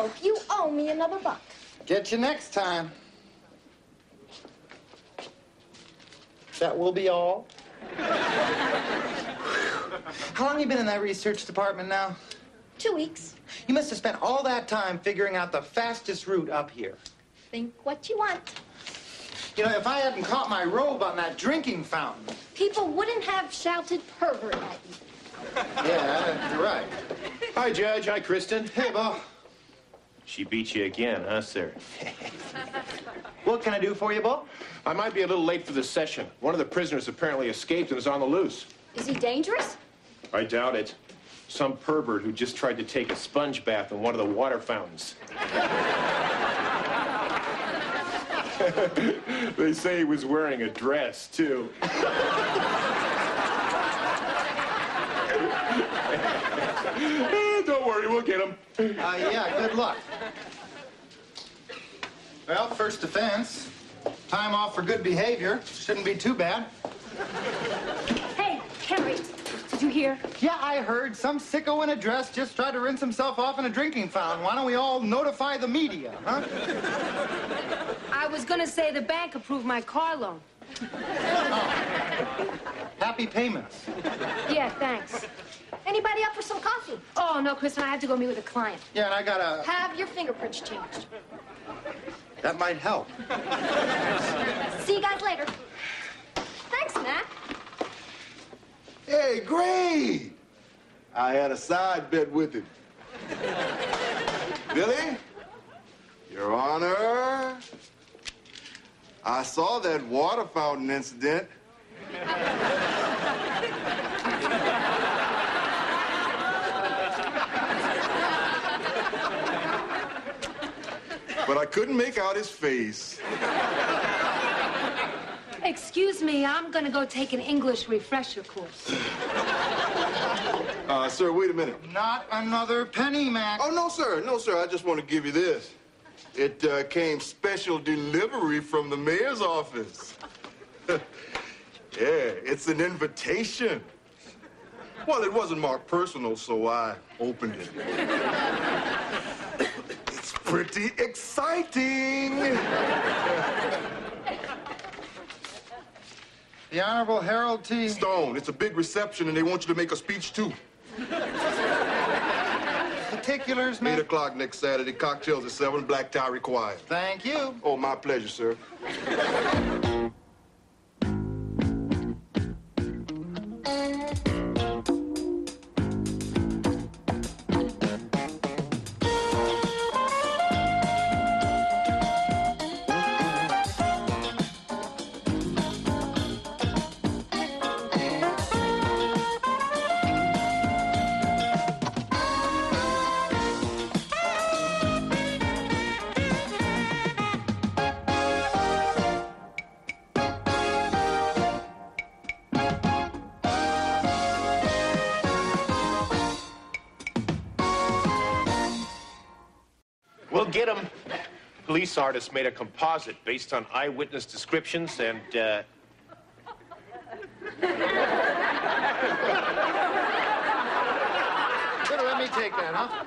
Ralph, you owe me another buck. Get you next time. That will be all. How long you been in that research department now? 2 weeks. You must have spent all that time figuring out the fastest route up here. Think what you want. You know, if I hadn't caught my robe on that drinking fountain. People wouldn't have shouted pervert at you. Yeah, you're right. Hi, Judge. Hi, Kristen. Hey, Bo. She beat you again, huh, sir? What can I do for you, Bo? I might be a little late for the session. One of the prisoners apparently escaped and is on the loose. Is he dangerous? I doubt it. Some pervert who just tried to take a sponge bath in one of the water fountains. They say he was wearing a dress, too. Don't worry, we'll get him. Yeah, good luck. Well, first offense. Time off for good behavior. Shouldn't be too bad. Hey, Henry, did you hear? Yeah, I heard some sicko in a dress just tried to rinse himself off in a drinking fountain. Why don't we all notify the media, huh? I was gonna say the bank approved my car loan. Oh. Happy payments. Yeah, thanks. Anybody up for some coffee? Oh, no, Kristen, I have to go meet with a client. Yeah, and I gotta... Have your fingerprints changed. That might help. See you guys later. Thanks, Matt. Hey, great! I had a side bet with him. Billy, Your Honor, I saw that water fountain incident. But I couldn't make out his face. Excuse me, I'm gonna go take an English refresher course. Sir, wait a minute. Not another penny, Mac. Oh, no, sir. No, sir. I just want to give you this. It came special delivery from the mayor's office. Yeah, it's an invitation. Well, it wasn't marked personal, so I opened it. It's pretty exciting. The Honorable Harold T. Stone, it's a big reception, and they want you to make a speech, too. Particulars, 8 Mac? o'clock next Saturday, cocktails at 7, black tie required. Thank you. Oh, my pleasure, sir. We'll get him. Police artists made a composite based on eyewitness descriptions and, Here, let me take that, huh?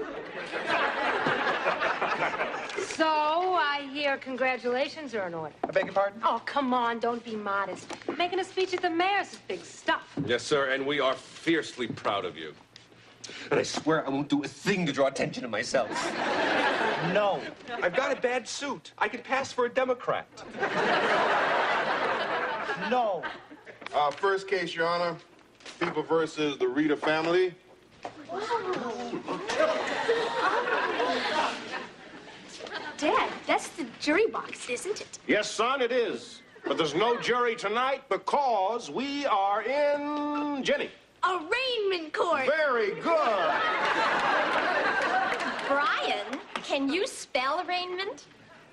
So, I hear congratulations are in order. I beg your pardon? Oh, come on, don't be modest. Making a speech at the mayor's is big stuff. Yes, sir, and we are fiercely proud of you. And I swear I won't do a thing to draw attention to myself. No. I've got a bad suit. I could pass for a Democrat. No. First case, Your Honor. People versus the Rita family. Dad, that's the jury box, isn't it? yes, son, it is. But there's no jury tonight because we are in Jenny. Arraignment court. Very good. Brian, can you spell arraignment?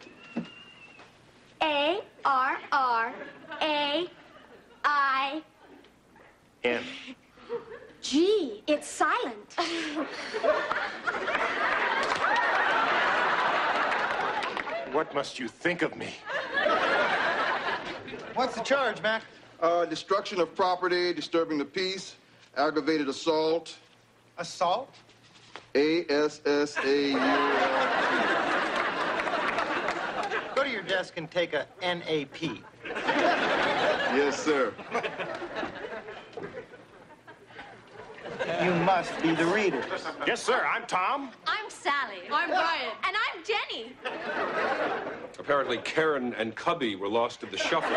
A-R-R-A-I. N. Gee, it's silent. What must you think of me? What's the charge, Mac? Destruction of property, disturbing the peace, aggravated assault. Assault? ASSAULT. Go to your desk and take a NAP. Yes, sir. You must be the readers. Yes, sir. I'm Tom. I'm Sally. I'm Brian. And I'm Jenny. Apparently, Karen and Cubby were lost to the shuffle.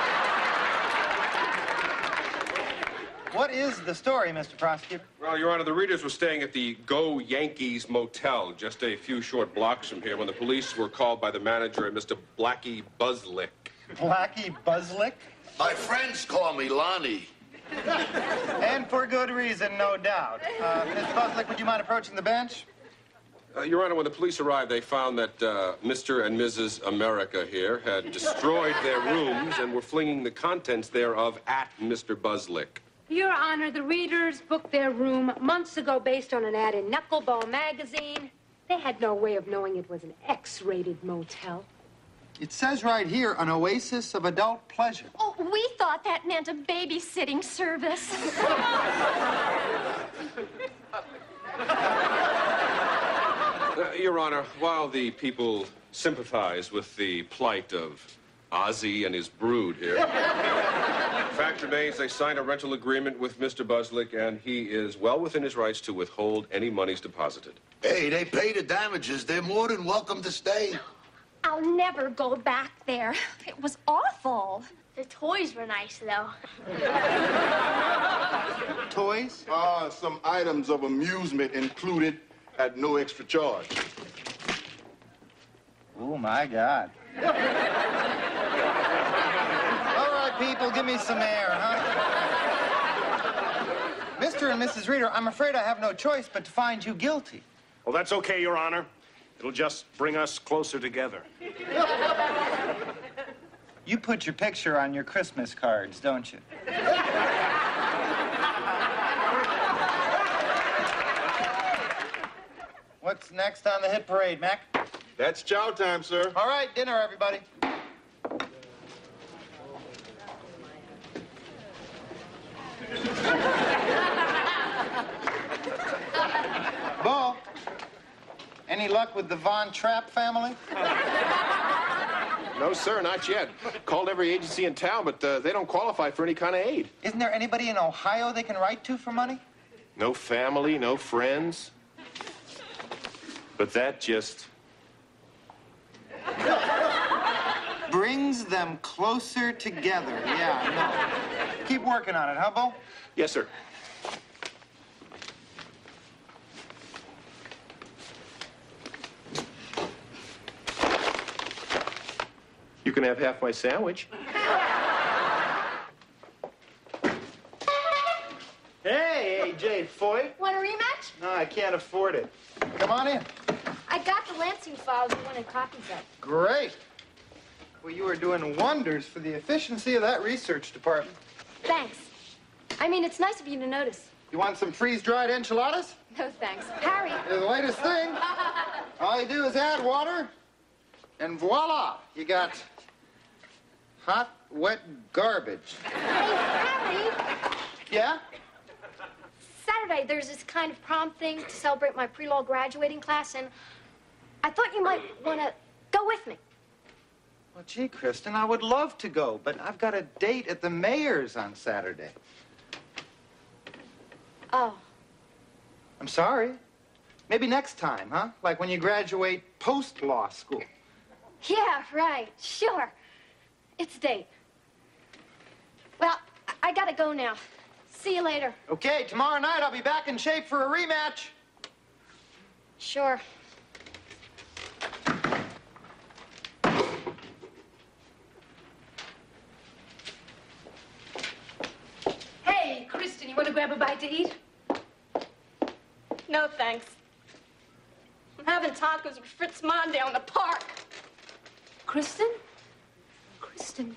What is the story, Mr. Prosecutor? Well, Your Honor, the readers were staying at the Go Yankees Motel just a few short blocks from here when the police were called by the manager, Mr. Blackie Buzzlick. Blackie Buzzlick? My friends call me Lonnie. And for good reason, no doubt. Mr. Buzzlick, would you mind approaching the bench? Your Honor, when the police arrived, they found that Mr. and Mrs. America here had destroyed their rooms and were flinging the contents thereof at Mr. Buzzlick. Your Honor, the readers booked their room months ago based on an ad in Knuckleball magazine. They had no way of knowing it was an X-rated motel. It says right here, an oasis of adult pleasure. Oh, we thought that meant a babysitting service. Your Honor, while the people sympathize with the plight of Ozzy and his brood here, the fact remains they signed a rental agreement with Mr. Buzzlick, and he is well within his rights to withhold any monies deposited. Hey, they pay the damages. They're more than welcome to stay. I'll never go back there. It was awful. The toys were nice, though. Toys? Some items of amusement included at no extra charge. Oh, my God. All right, people, give me some air, huh? Mr. and Mrs. Reader, I'm afraid I have no choice but to find you guilty. Well, that's okay, Your Honor. It'll just bring us closer together. You put your picture on your Christmas cards, don't you? What's next on the hit parade, Mac? That's chow time, sir. All right, dinner, everybody. Bo, any luck with the Von Trapp family? No, sir, not yet. Called every agency in town, but they don't qualify for any kind of aid. Isn't there anybody in Ohio they can write to for money? No family, no friends. But that just... Brings them closer together. Yeah, I know. Keep working on it, huh, Bo? Yes, sir. You can have half my sandwich. Hey, Jade Foy. Want a rematch? No, I can't afford it. Come on in. I got the Lansing files you wanted copies of. Great. Well, you are doing wonders for the efficiency of that research department. Thanks. I mean, it's nice of you to notice. You want some freeze-dried enchiladas? No, thanks. Harry. They're the latest thing. All you do is add water, and voila, you got hot, wet garbage. Hey, Harry. Yeah? Saturday, there's this kind of prom thing to celebrate my pre-law graduating class, and I thought you might want to go with me. Well, gee, Kristen, I would love to go, but I've got a date at the mayor's on Saturday. Oh. I'm sorry. Maybe next time, huh? Like when you graduate post-law school. Yeah, right. Sure. It's a date. Well, I gotta go now. See you later. Okay, tomorrow night I'll be back in shape for a rematch. Sure. Hey, Kristen, you want to grab a bite to eat? No, thanks. I'm having tacos with Fritz Mondale in the park. Kristen? Kristen.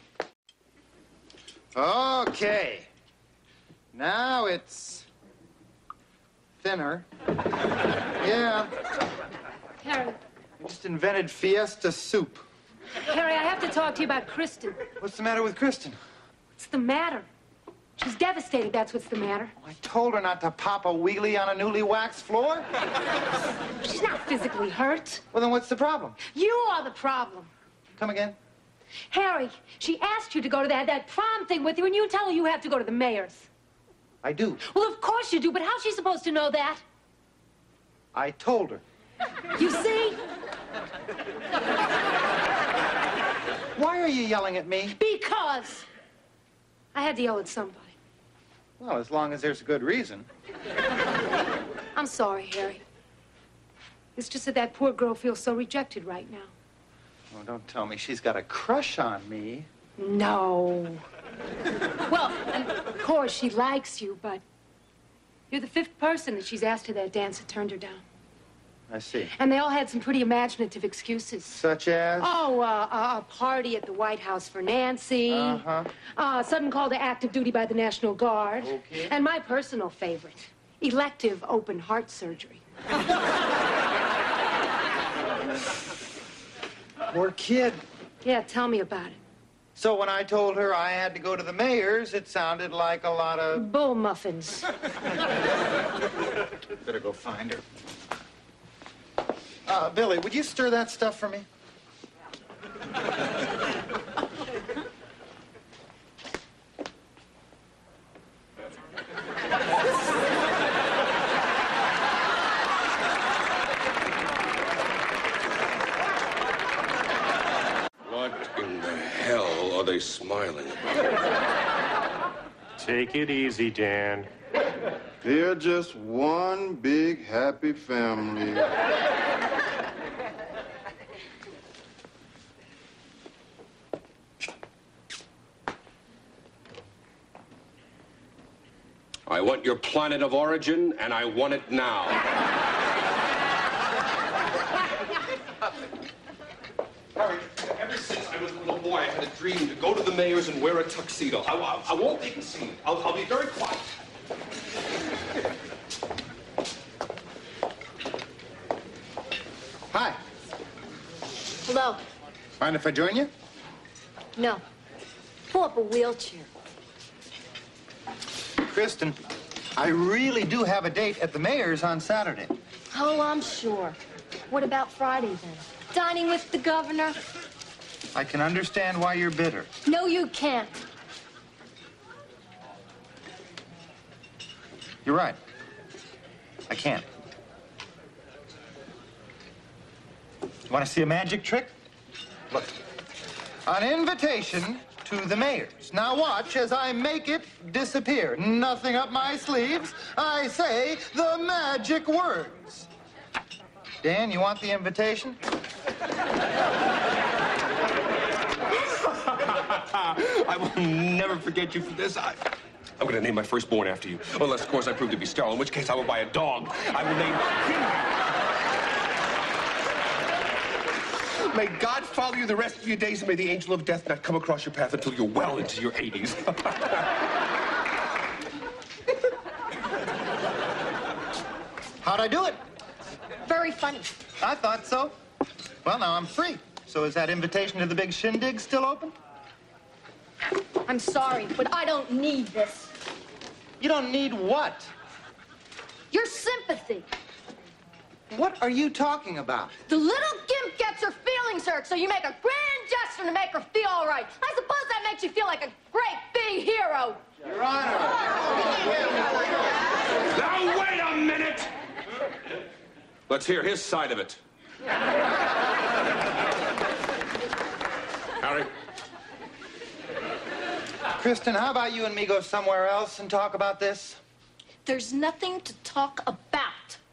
Okay. Now it's thinner. Yeah, Harry. I just invented Fiesta soup. Harry, I have to talk to you about Kristen. What's the matter with Kristen? What's the matter? She's devastated, that's what's the matter. I told her not to pop a wheelie on a newly waxed floor. She's not physically hurt. Well, then what's the problem? You are the problem. Come again? Harry, she asked you to go to that prom thing with you, and you tell her you have to go to the mayor's. I do. Well, of course you do, but how's she supposed to know that? I told her. You see? Why are you yelling at me? Because I had to yell at somebody. Well, as long as there's a good reason. I'm sorry, Harry. It's just that poor girl feels so rejected right now. Oh, don't tell me she's got a crush on me. No. Well, of course, she likes you, but you're the 5th person that she's asked to that dance that turned her down. I see. And they all had some pretty imaginative excuses. Such as? Oh, a party at the White House for Nancy. Uh-huh. Sudden call to active duty by the National Guard. Okay. And my personal favorite, elective open heart surgery. Poor kid. Yeah, tell me about it. So when I told her I had to go to the mayor's, it sounded like a lot of... Bull muffins. Better go find her. Billy, would you stir that stuff for me? What in the hell are they smiling about? Take it easy, Dan. They're just one big happy family. I want your planet of origin, and I want it now. Harry, ever since I was a little boy, I had a dream to go to the mayor's and wear a tuxedo. I won't make a scene. I'll be very quiet. Hi. Hello. Mind if I join you? No. Pull up a wheelchair. Kristen, I really do have a date at the mayor's on Saturday. Oh, I'm sure. What about Friday, then? Dining with the governor? I can understand why you're bitter. No, you can't. You're right. I can't. Want to see a magic trick? Look. An invitation to the mayor's. Now watch as I make it disappear. Nothing up my sleeves. I say the magic words. Dan, you want the invitation? I will never forget you for this. I'm going to name my firstborn after you. Unless, of course, I prove to be sterile, in which case I will buy a dog. I will name him. May God follow you the rest of your days, and may the angel of death not come across your path until you're well into your 80s. How'd I do it? Very funny. I thought so. Well, now I'm free. So is that invitation to the big shindig still open? I'm sorry, but I don't need this. You don't need what? Your sympathy. What are you talking about? The little gimp gets her feelings hurt, so you make a grand gesture to make her feel all right. I suppose that makes you feel like a great big hero. Your Honor. Now, wait a minute! Let's hear his side of it. Harry? Kristen, how about you and me go somewhere else and talk about this? There's nothing to talk about.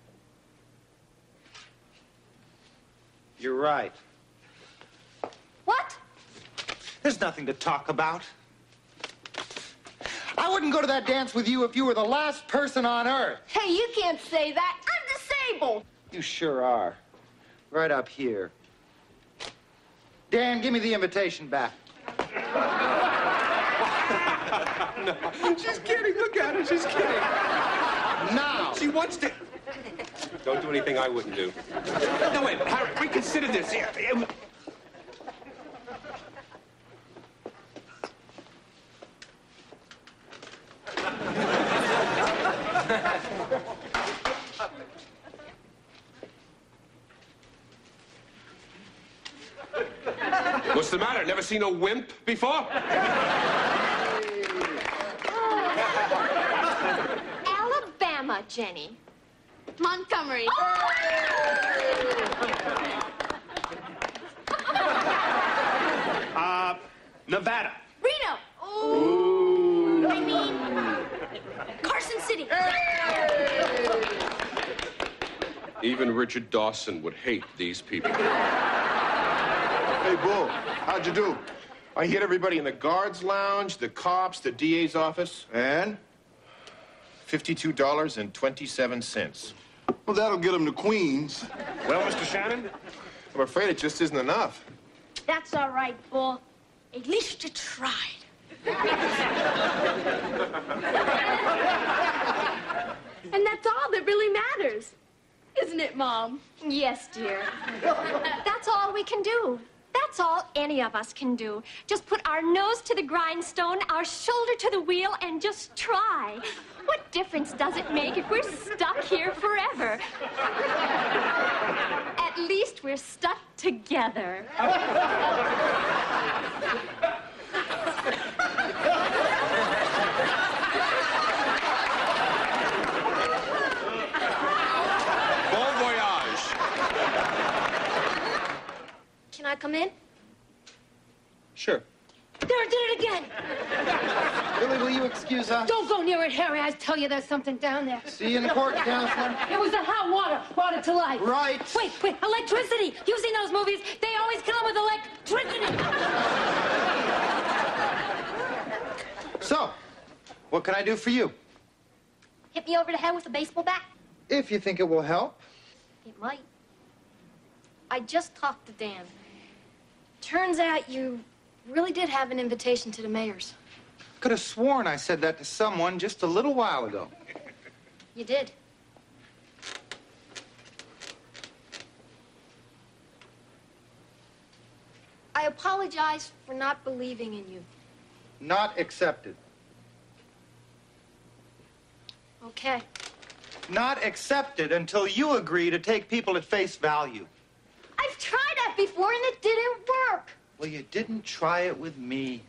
You're right. What? There's nothing to talk about. I wouldn't go to that dance with you if you were the last person on earth. Hey, you can't say that. I'm disabled. You sure are. Right up here. Dan, give me the invitation back. No, she's kidding. Look at her. She's kidding. Now. She wants to... Don't do anything I wouldn't do. No, wait, Harry, reconsider this. What's the matter? Never seen a wimp before? Alabama, Jenny. Montgomery. Nevada. Reno. Ooh. I mean, Carson City. Even Richard Dawson would hate these people. Hey, Bull, how'd you do? I hit everybody in the guards lounge, the cops, the DA's office. And? $52.27. Well, that'll get him to Queens. Well, Mr. Shannon, I'm afraid it just isn't enough. That's all right, Bull. At least you tried. And that's all that really matters. Isn't it, Mom? Yes, dear. That's all we can do. That's all any of us can do. Just put our nose to the grindstone, our shoulder to the wheel, and just try. What difference does it make if we're stuck here forever? At least we're stuck together. Bon voyage. Can I come in? Sure. There, I did it again. Billy, will you excuse us? Don't go near it, Harry. I tell you there's something down there. See you in the court, counselor. It was the hot water brought it to life. Right. Wait, electricity. You've seen those movies. They always kill them with electricity. So, what can I do for you? Hit me over the head with a baseball bat? If you think it will help. It might. I just talked to Dan. Turns out you really did have an invitation to the mayor's. Could have sworn I said that to someone just a little while ago. You did. I apologize for not believing in you. Not accepted. Okay. Not accepted until you agree to take people at face value. I've tried that before and it didn't work. Well, you didn't try it with me.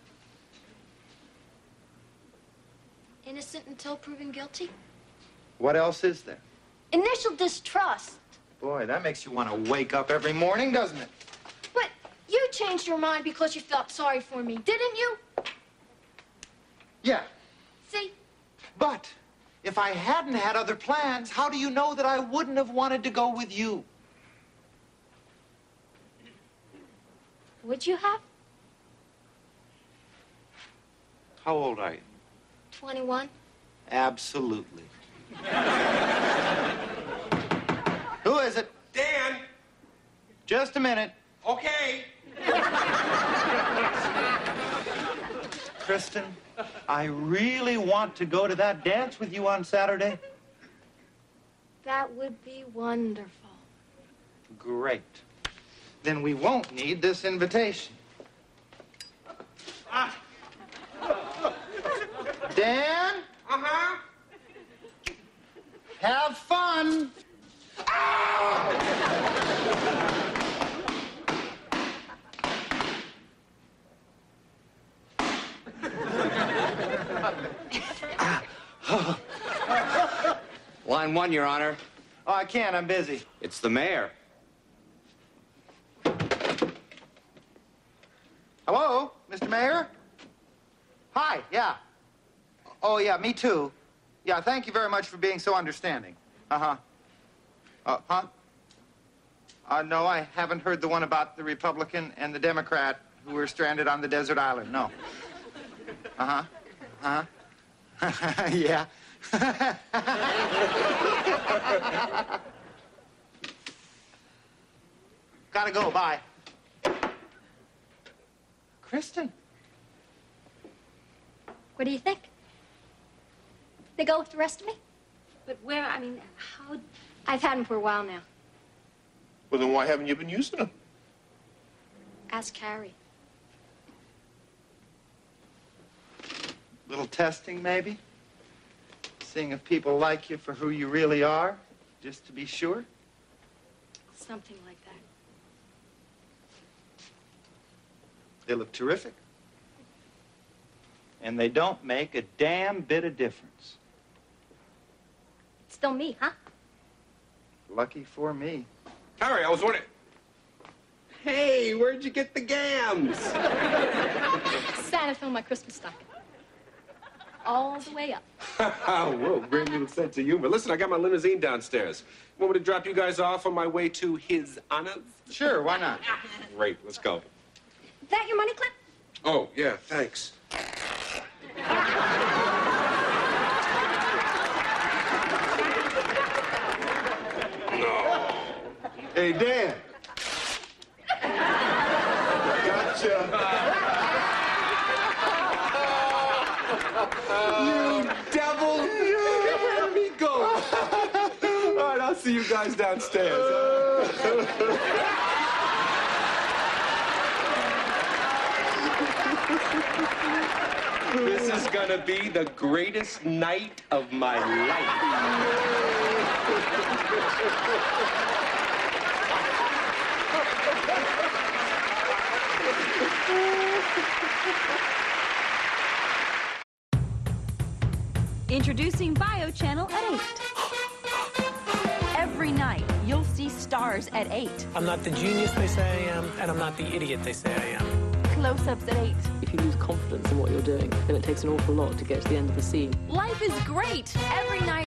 Innocent until proven guilty? What else is there? Initial distrust. Boy, that makes you want to wake up every morning, doesn't it? But you changed your mind because you felt sorry for me, didn't you? Yeah. See? But if I hadn't had other plans, how do you know that I wouldn't have wanted to go with you? Would you have? How old are you? 21? Absolutely. Who is it? Dan! Just a minute. Okay. Kristen, I really want to go to that dance with you on Saturday. That would be wonderful. Great. Then we won't need this invitation. Dan? Uh-huh. Have fun. Line 1, Your Honor. Oh, I can't. I'm busy. It's the mayor. Hello, Mr. Mayor? Hi, yeah. Oh, yeah, me too. Yeah, thank you very much for being so understanding. Uh-huh. Huh? No, I haven't heard the one about the Republican and the Democrat who were stranded on the desert island. No. Uh-huh. Uh-huh. Yeah. Gotta go. Bye. Kristen. What do you think? They go with the rest of me? But where, I mean, how... I've had them for a while now. Well, then why haven't you been using them? Ask Harry. Little testing, maybe? Seeing if people like you for who you really are, just to be sure? Something like They look terrific. And they don't make a damn bit of difference. It's still me, huh? Lucky for me. Harry, I was wondering. Hey, where'd you get the gams? Santa filled my Christmas stocking. All the way up. Whoa, great little sense of humor. Listen, I got my limousine downstairs. Want me to drop you guys off on my way to His Honor? Sure, why not? Great, let's go. Is that your money clip? Oh, yeah, thanks. No. Hey, Dan. Gotcha. You devil! Let me go. All right, I'll see you guys downstairs. This is gonna be the greatest night of my life. Introducing BioChannel at 8. Every night, you'll see stars at 8. I'm not the genius they say I am, and I'm not the idiot they say I am. Close-ups at 8. If you lose confidence in what you're doing, then it takes an awful lot to get to the end of the scene. Life is great every night.